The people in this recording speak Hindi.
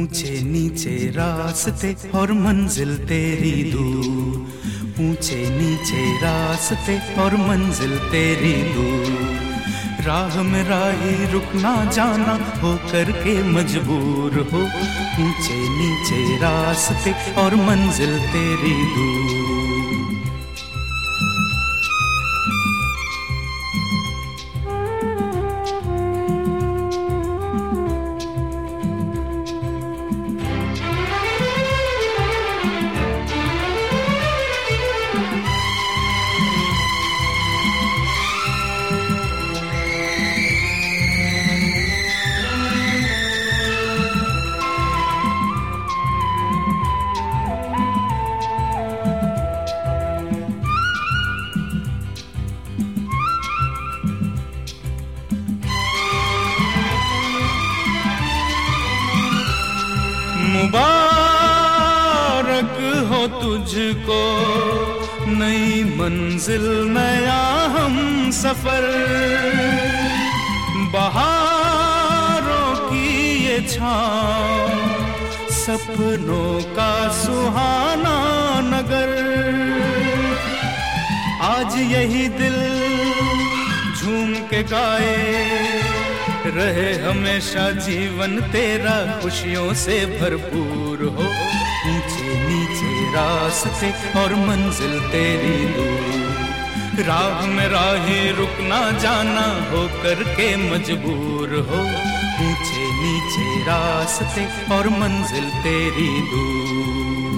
ऊंचे नीचे रास्ते और मंजिल तेरी दूर, ऊंचे नीचे रास्ते और मंजिल तेरी दूर। राह में राही रुकना जाना हो करके मजबूर हो, ऊंचे नीचे रास्ते और मंजिल तेरी दूर। मुबारक हो तुझको नई मंजिल नया हम सफर, बहारों की ये छाँव सपनों का सुहाना नगर। आज यही दिल झूम के गाए रहे हमेशा जीवन तेरा खुशियों से भरपूर हो, ऊंचे नीचे रास्ते और मंजिल तेरी दूर। राह में राही रुकना जाना हो करके मजबूर हो, ऊंचे नीचे रास्ते और मंजिल तेरी दूर।